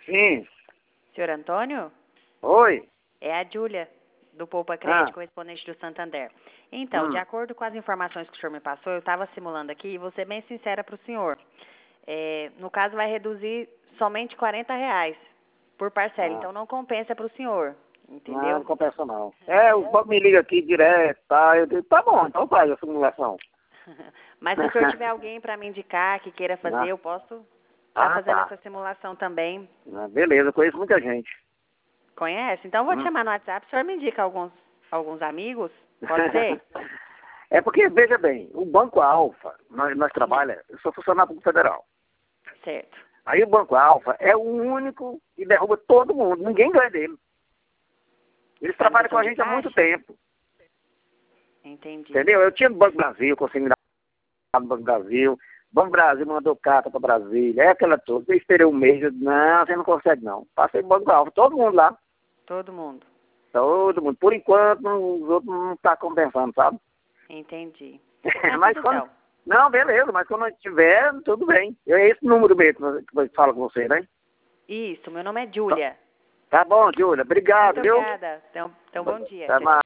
Sim. Senhor Antônio? Oi. É a Júlia, do Poupa Crédito, correspondente do Santander. Então, de acordo com as informações que o senhor me passou, eu estava simulando aqui e vou ser bem sincera para o senhor. No caso, vai reduzir somente R$ 40 por parcela, então não compensa para o senhor, entendeu? Não compensa não. Os bancos me ligam aqui direto, tá? Eu digo, tá bom, então faz a simulação. Mas se o senhor tiver alguém para me indicar que queira fazer, eu posso estar fazendo essa simulação também. Beleza, eu conheço muita gente. Conhece? Então, eu vou te chamar no WhatsApp, o senhor me indica alguns amigos, pode ser? É porque, veja bem, o Banco Alfa, nós trabalhamos, eu sou funcionário público federal. Certo. Aí o Banco Alfa é o único que derruba todo mundo, ninguém ganha dele. Eles trabalham com a gente há muito tempo. Entendi. Entendeu? Eu tinha no Banco Brasil, consegui no Banco Brasil. Banco Brasil mandou carta para Brasília, é aquela toda. Eu esperei um mês, eu disse, não, você não consegue não. Passei no Banco Alfa, todo mundo lá. Todo mundo. Todo mundo. Por enquanto, os outros não estão compensando, sabe? Entendi. Mas quando... Não, beleza, mas quando tiver, tudo bem. É esse número mesmo que eu falo com você, né? Isso, meu nome é Júlia. Tá bom, Júlia. Obrigado, Muito viu? obrigada. Então, bom dia. Até mais.